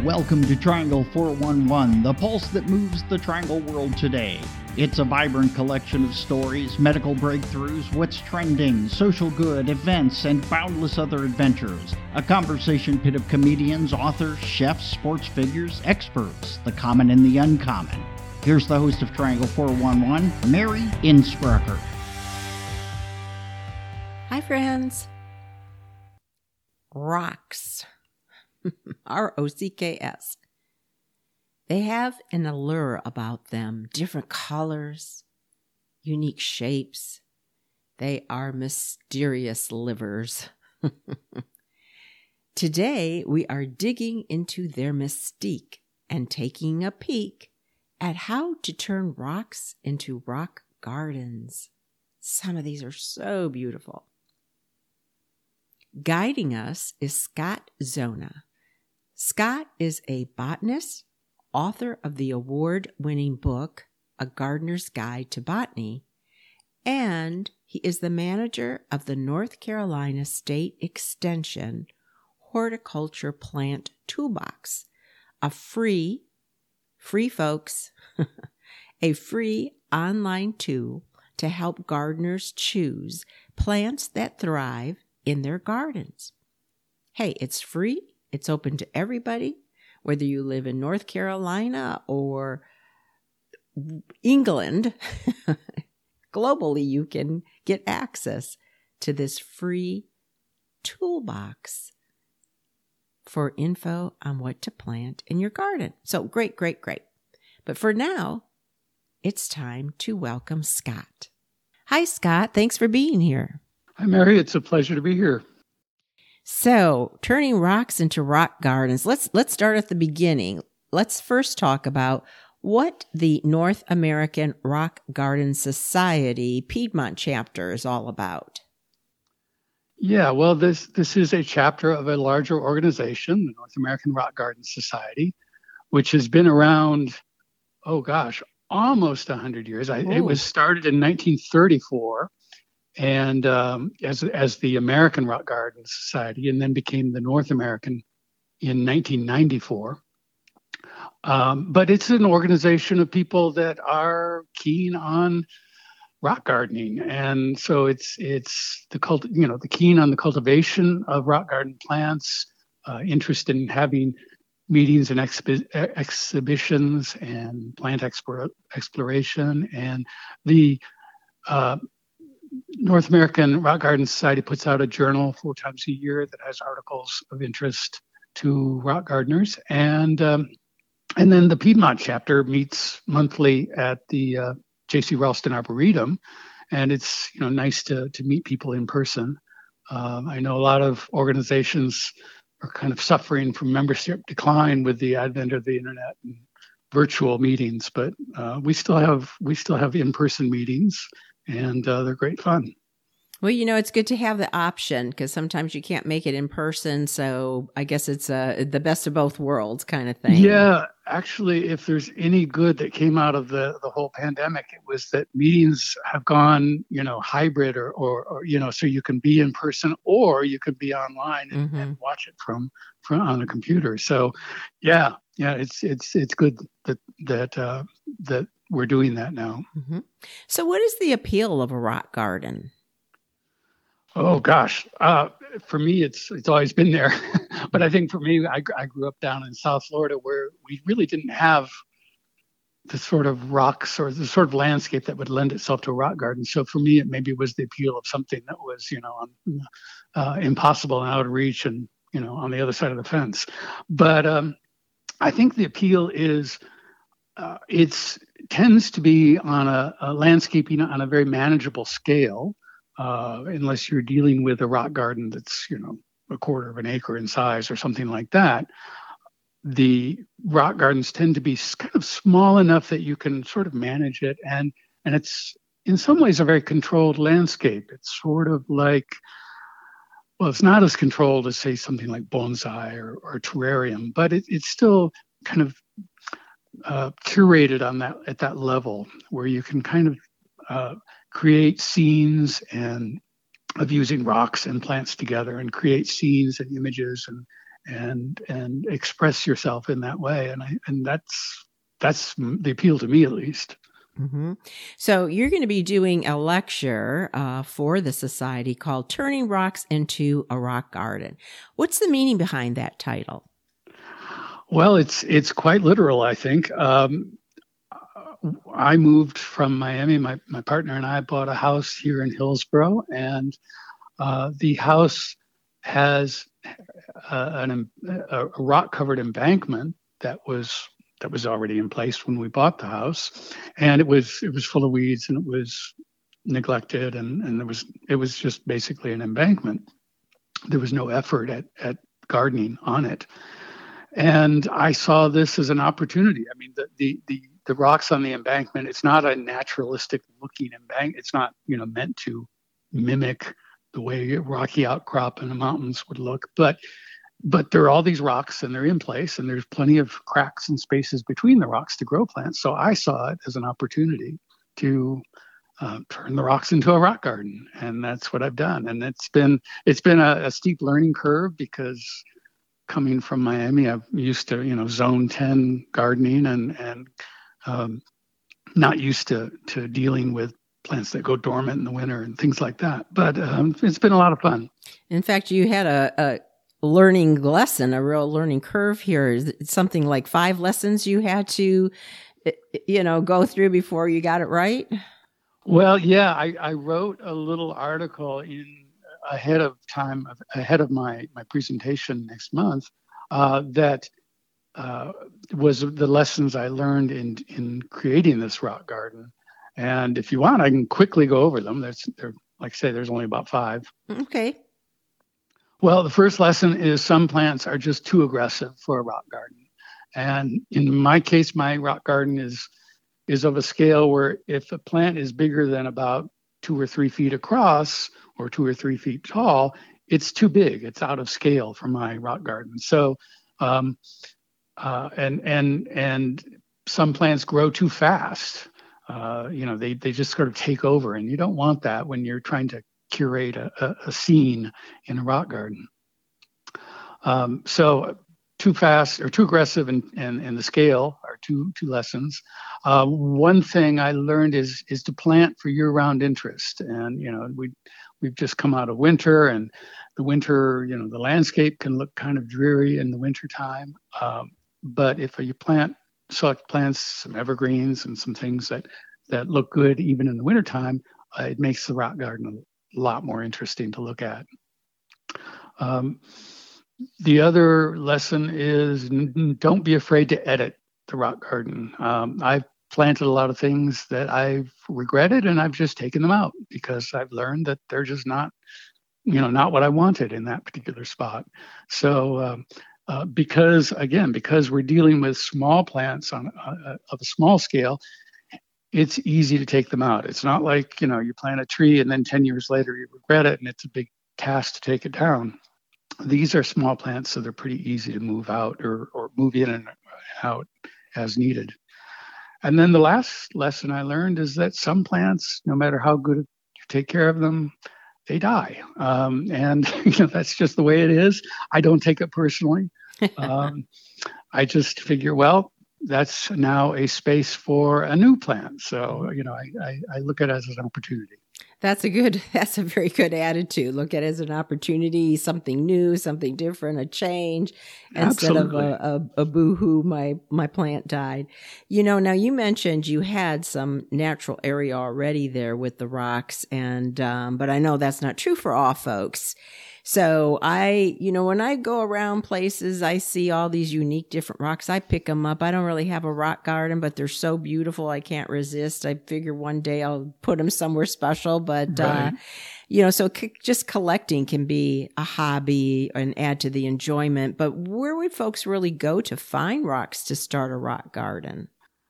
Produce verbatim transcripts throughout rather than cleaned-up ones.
Welcome to Triangle four one one, the pulse that moves the Triangle world today. It's a vibrant collection of stories, medical breakthroughs, what's trending, social good, events, and boundless other adventures. A conversation pit of comedians, authors, chefs, sports figures, experts, the common and the uncommon. Here's the host of Triangle four one one, Mary Innsbrucker. Hi, friends. Rocks. R O C K S. They have an allure about them, different colors, unique shapes. They are mysterious livers. Today, we are digging into their mystique and taking a peek at how to turn rocks into rock gardens. Some of these are so beautiful. Guiding us is Scott Zona. Scott is a botanist, author of the award-winning book, A Gardener's Guide to Botany, and he is the manager of the North Carolina State Extension Horticulture Plant Toolbox, a free, free folks, a free online tool to help gardeners choose plants that thrive in their gardens. Hey, it's free. It's open to everybody, whether you live in North Carolina or England. Globally, you can get access to this free toolbox for info on what to plant in your garden. So great, great, great. But for now, it's time to welcome Scott. Hi, Scott. Thanks for being here. Hi, Mary. It's a pleasure to be here. So, turning rocks into rock gardens. Let's let's start at the beginning. Let's first talk about what the North American Rock Garden Society Piedmont chapter is all about. Yeah, well, this this is a chapter of a larger organization, the North American Rock Garden Society, which has been around, oh gosh, almost one hundred years. I, it was started in nineteen thirty-four. And um, as as the American Rock Garden Society, and then became the North American in nineteen ninety-four. Um, but it's an organization of people that are keen on rock gardening, and so it's it's the cult, you know, the keen on the cultivation of rock garden plants, uh, interested in having meetings and expi- exhibitions and plant explore, exploration, and the uh, North American Rock Garden Society puts out a journal four times a year that has articles of interest to rock gardeners. And um, and then the Piedmont chapter meets monthly at the uh, J C Ralston Arboretum. And it's, you know, nice to, to meet people in person. Um, I know a lot of organizations are kind of suffering from membership decline with the advent of the internet and virtual meetings, but uh, we still have we still have in-person meetings. And uh, they're great fun. Well, you know, it's good to have the option because sometimes you can't make it in person. So I guess it's uh, the best of both worlds kind of thing. Yeah, actually, if there's any good that came out of the, the whole pandemic, it was that meetings have gone, you know, hybrid or, or, or you know, so you can be in person or you could be online and, mm-hmm. and watch it from, from on a computer. So, yeah, yeah, it's it's it's good that that uh, that. We're doing that now. Mm-hmm. So what is the appeal of a rock garden? Oh, gosh. Uh, for me, it's it's always been there. But I think for me, I, I grew up down in South Florida where we really didn't have the sort of rocks or the sort of landscape that would lend itself to a rock garden. So for me, it maybe was the appeal of something that was, you know, uh, impossible and out of reach and, you know, on the other side of the fence. But um, I think the appeal is uh, it's tends to be on a, a landscaping on a very manageable scale, uh, unless you're dealing with a rock garden that's, you know, a quarter of an acre in size or something like that. The rock gardens tend to be kind of small enough that you can sort of manage it. And, and it's in some ways a very controlled landscape. It's sort of like, well, it's not as controlled as, say, something like bonsai or, or terrarium, but it, it's still kind of uh, curated on that at that level where you can kind of uh, create scenes and of using rocks and plants together and create scenes and images and and and express yourself in that way. And I and that's that's the appeal to me, at least. Mm-hmm. So you're going to be doing a lecture uh, for the society called Turning Rocks into a Rock Garden. What's the meaning behind that title? Well, it's it's quite literal, I think. Um, I moved from Miami. My, my partner and I bought a house here in Hillsborough, and uh, the house has uh, an, a, a rock-covered embankment that was that was already in place when we bought the house, and it was it was full of weeds and it was neglected, and, and there was it was just basically an embankment. There was no effort at at gardening on it, and I saw this as an opportunity. I mean, the the the, the rocks on the embankment, it's not a naturalistic looking embankment. It's not, you know, meant to mimic the way a rocky outcrop in the mountains would look, but But there are all these rocks and they're in place, and there's plenty of cracks and spaces between the rocks to grow plants. So I saw it as an opportunity to uh, turn the rocks into a rock garden, and that's what I've done. And it's been it's been a, a steep learning curve, because coming from Miami, I'm used to, you know, zone ten gardening, and and um, not used to to dealing with plants that go dormant in the winter and things like that. But um, it's been a lot of fun. In fact, you had a, a learning lesson, a real learning curve here. Is it something like five lessons you had to, you know, go through before you got it right? Well, yeah, I, I wrote a little article in ahead of time, ahead of my, my presentation next month, uh, that uh, was the lessons I learned in, in creating this rock garden. And if you want, I can quickly go over them. There's, there, like I say, there's only about five. Okay. Well, the first lesson is some plants are just too aggressive for a rock garden. And in my case, my rock garden is is of a scale where if a plant is bigger than about two or three feet across or two or three feet tall, it's too big. It's out of scale for my rock garden. So, um, uh, and and and some plants grow too fast. Uh, you know, they they just sort of take over, and you don't want that when you're trying to curate a, a, a scene in a rock garden. Um, so too fast or too aggressive in, in, in the scale are two two lessons. Uh, one thing I learned is is to plant for year-round interest. And, you know, we, we've just come out of winter, and the winter, you know, the landscape can look kind of dreary in the wintertime. Um, but if you plant, select plants, some evergreens and some things that, that look good even in the wintertime, uh, it makes the rock garden a lot more interesting to look at. Um, the other lesson is n- don't be afraid to edit the rock garden. Um, I've planted a lot of things that I've regretted, and I've just taken them out because I've learned that they're just not, you know, not what I wanted in that particular spot. So um, uh, because, again, because we're dealing with small plants on uh, of a small scale, it's easy to take them out. It's not like, you know, you plant a tree and then ten years later you regret it and it's a big task to take it down. These are small plants, so they're pretty easy to move out or, or move in and out as needed. And then the last lesson I learned is that some plants, no matter how good you take care of them, they die. Um, and you know, that's just the way it is. I don't take it personally. Um, I just figure, well, that's now a space for a new plant. So, you know, I, I, I look at it as an opportunity. That's a good, that's a very good attitude. Look at it as an opportunity, something new, something different, a change, instead Absolutely. of a, a, a boo-hoo, my, my plant died. You know, now you mentioned you had some natural area already there with the rocks, and, um, but I know that's not true for all folks. So I, you know, when I go around places, I see all these unique different rocks. I pick them up. I don't really have a rock garden, but they're so beautiful. I can't resist. I figure one day I'll put them somewhere special, but, Right. uh, you know, so c- just collecting can be a hobby and add to the enjoyment. But where would folks really go to find rocks to start a rock garden?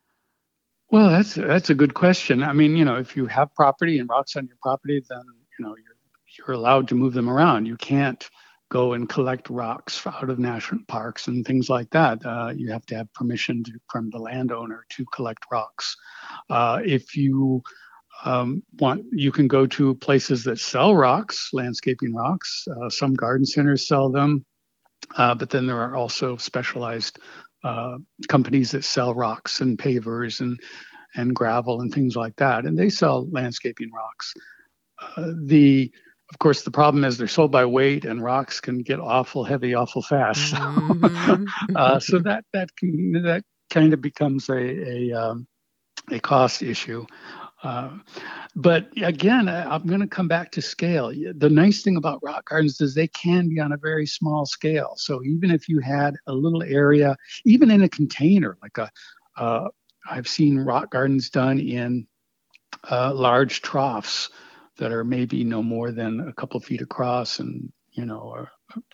Well, that's, that's a good question. I mean, you know, if you have property and rocks on your property, then, you know, you're you're allowed to move them around. You can't go and collect rocks out of national parks and things like that. Uh, you have to have permission to, from the landowner to collect rocks. Uh, if you um, want, you can go to places that sell rocks, landscaping rocks. Uh, some garden centers sell them. Uh, but then there are also specialized uh, companies that sell rocks and pavers and and gravel and things like that, and they sell landscaping rocks. Uh, the of course, the problem is they're sold by weight, and rocks can get awful heavy, awful fast. Mm-hmm. uh, so that that can, that kind of becomes a a, um, a cost issue. Uh, but again, I, I'm going to come back to scale. The nice thing about rock gardens is they can be on a very small scale. So even if you had a little area, even in a container, like a, uh, I've seen rock gardens done in uh, large troughs that are maybe no more than a couple of feet across and, you know,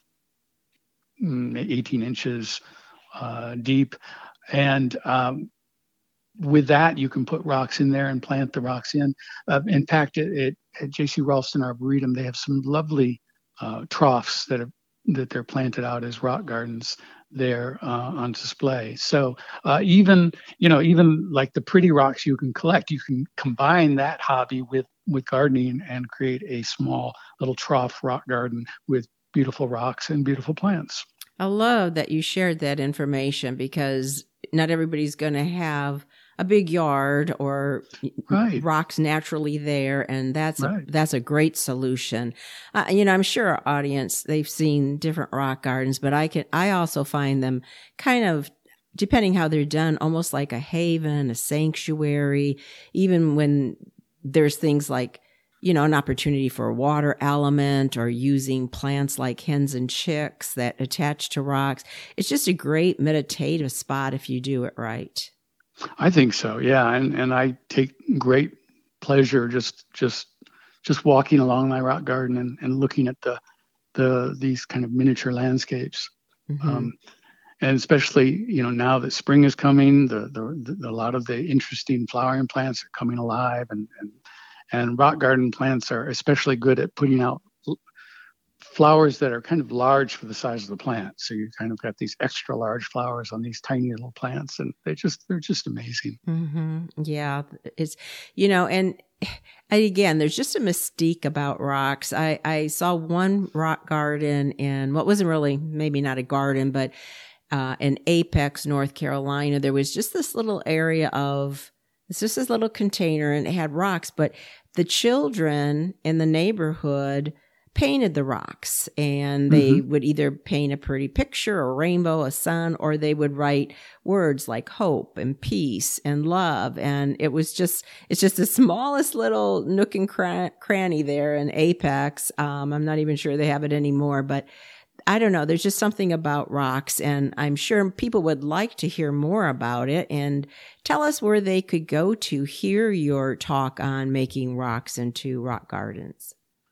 eighteen inches uh, deep. And um, with that, you can put rocks in there and plant the rocks in. Uh, in fact, it, it, at J C Ralston Arboretum, they have some lovely uh, troughs that are that they're planted out as rock gardens there uh, on display. So uh, even you know even like the pretty rocks you can collect, you can combine that hobby with with gardening and create a small little trough rock garden with beautiful rocks and beautiful plants. I love that you shared that information because not everybody's going to have a big yard or right. rocks naturally there. And that's, right. a, that's a great solution. Uh, you know, I'm sure our audience, they've seen different rock gardens, but I can, I also find them kind of, depending how they're done, almost like a haven, a sanctuary, even when there's things like, you know, an opportunity for a water element or using plants like hens and chicks that attach to rocks. It's just a great meditative spot if you do it right. I think so, yeah, and and I take great pleasure just just just walking along my rock garden and, and looking at the the these kind of miniature landscapes, mm-hmm. um, and especially you know now that spring is coming, the, the the a lot of the interesting flowering plants are coming alive, and and and rock garden plants are especially good at putting out flowers that are kind of large for the size of the plant. So you kind of got these extra large flowers on these tiny little plants, and they just they're just amazing. Mm-hmm. Yeah, it's you know, and again, there's just a mystique about rocks. I I saw one rock garden in what wasn't really maybe not a garden, but uh, in Apex, North Carolina. There was just this little area of it's just this little container, and it had rocks, but the children in the neighborhood painted the rocks, and they mm-hmm. would either paint a pretty picture, a rainbow, a sun, or they would write words like hope and peace and love. And it was just, it's just the smallest little nook and cran- cranny there in Apex. Um, I'm not even sure they have it anymore, but I don't know. There's just something about rocks, and I'm sure people would like to hear more about it. And tell us where they could go to hear your talk on making rocks into rock gardens.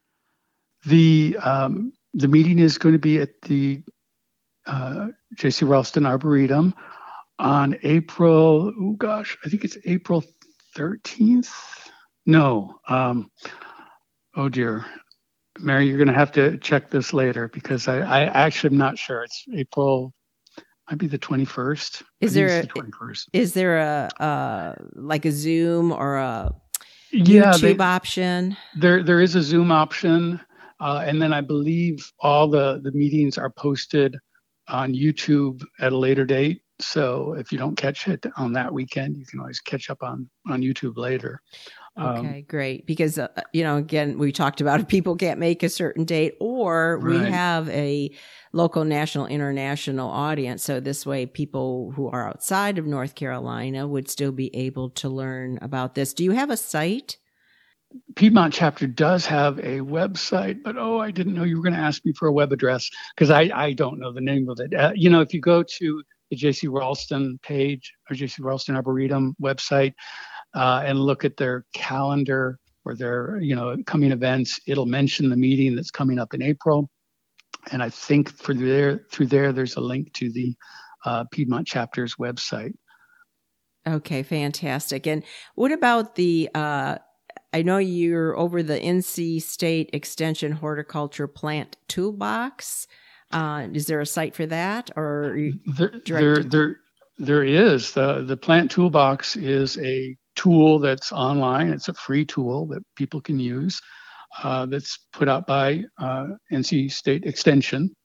The um, the meeting is going to be at the uh, J C Ralston Arboretum on April, oh gosh, I think it's April thirteenth. No, um, oh dear. Mary, you're going to have to check this later because I, I actually am not sure. It's April, might be the twenty-first. Is there the twenty-first. Is there a uh, like a Zoom or a yeah, YouTube they, option? There there is a Zoom option. Uh, and then I believe all the, the meetings are posted on YouTube at a later date. So if you don't catch it on that weekend, you can always catch up on, on YouTube later. Okay, um, great. Because, uh, you know, again, we talked about if people can't make a certain date or we right. have a local, national, international audience. So this way, people who are outside of North Carolina would still be able to learn about this. Do you have a site? Piedmont chapter does have a website, but oh, I didn't know you were going to ask me for a web address because I, I don't know the name of it. Uh, you know, if you go to the J C Ralston page or J C Ralston Arboretum website uh, and look at their calendar or their, you know, coming events, it'll mention the meeting that's coming up in April. And I think for there, through there, there's a link to the uh, Piedmont chapter's website. Okay, fantastic. And what about the uh I know you're over the N C State Extension Horticulture Plant Toolbox. Uh, is there a site for that, or there, there, there, there is. the The Plant Toolbox is a tool that's online. It's a free tool that people can use. Uh, that's put out by uh, N C State Extension,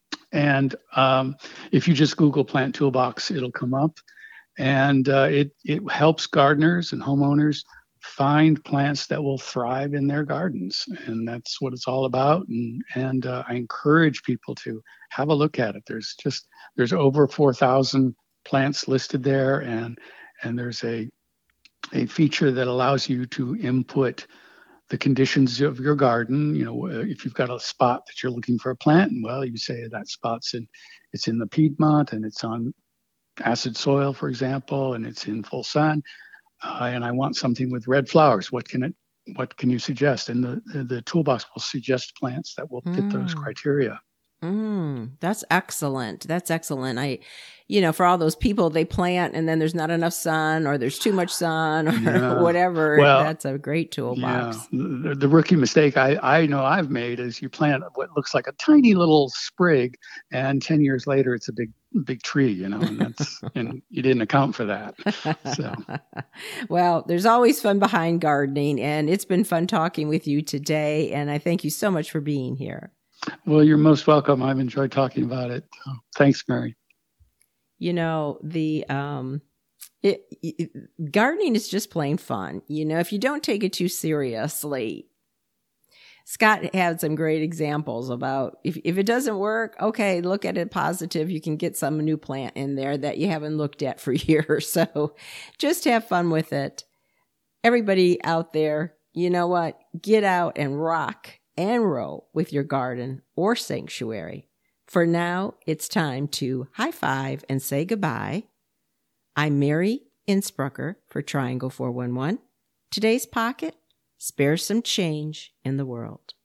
And um, if you just Google Plant Toolbox, it'll come up. And uh, it, it helps gardeners and homeowners find plants that will thrive in their gardens. And that's what it's all about. And, and uh, I encourage people to have a look at it. There's just, there's over four thousand plants listed there. And, and there's a, a feature that allows you to input the conditions of your garden. You know, if you've got a spot that you're looking for a plant, and well, you say that spot's in, it's in the Piedmont and it's on acid soil, for example, and it's in full sun. Uh, and I want something with red flowers. What can it? What can you suggest? And the the, the toolbox will suggest plants that will fit mm. those criteria. Mm, that's excellent. That's excellent. I, you know, for all those people, they plant and then there's not enough sun or there's too much sun or yeah. whatever. Well, that's a great toolbox. Yeah. The, the rookie mistake I, I know I've made is you plant what looks like a tiny little sprig and ten years later it's a big, big tree, you know, and that's, and you didn't account for that. So, well, there's always fun behind gardening, and it's been fun talking with you today. And I thank you so much for being here. Well, you're most welcome. I've enjoyed talking about it. Oh, thanks, Mary. You know, the um, it, it, gardening is just plain fun. You know, if you don't take it too seriously. Scott had some great examples about if, if it doesn't work, okay, look at it positive. You can get some new plant in there that you haven't looked at for years. So just have fun with it. Everybody out there, you know what? Get out and rock and roll with your garden or sanctuary. For now, it's time to high five and say goodbye. I'm Mary Innsbrucker for Triangle four one one. Today's Pocket: spare some change in the world.